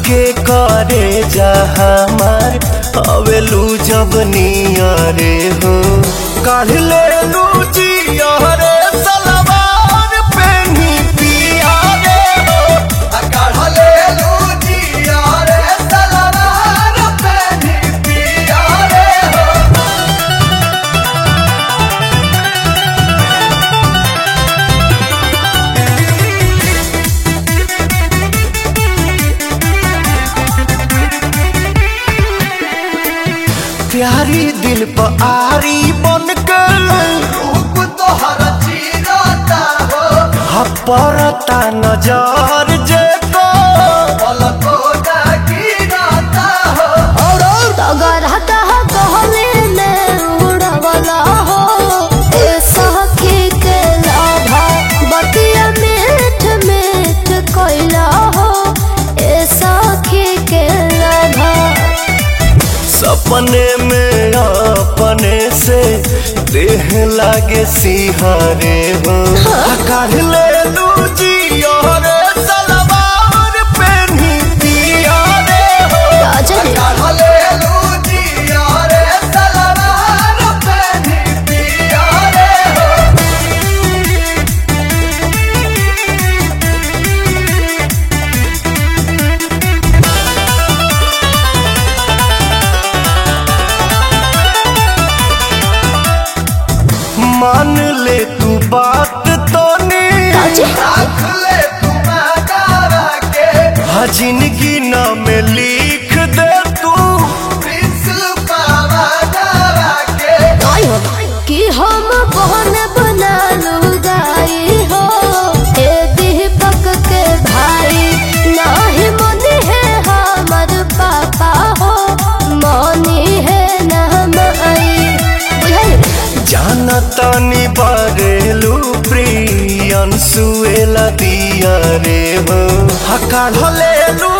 के करे जा हमार अवेलू जब नियरे हो काढ़ ले लू जिया रे सलवार पेनी पिया रे हो काढ़ ले लू जिया रे सलवार पेनी पिया रे हो। प्यारी दिल पर आरी बन के रूप तोहर चीरता हो हपरता नजर जे को पलको ना गिरता हो। अगर कहले में उड़वला हो ए सखी के लाभा बतिया मीठ मीठ कोइला हो ए सखी के लाभा सपने में अपने से देह लागे सिहारे हो काढ़ ले लू जिया रे सलवार पेनी पिया रे हो काढ़ ले लू जिया रे सलवार पेनी पिया रे हो। मान ले तू बात तो नहीं रख ले तू मातारा के जिंदगी नाम लिख दे तू प्रिंसिपल दारा के। कि हम बहन बना लुगाई हो ए दीपक के भाई नाही मनी है हमर पापा हो मनी है ना हम आई बुझाई जानता नी बारेलू प्रियन सुएला दिया रे हो काढ़ ले लू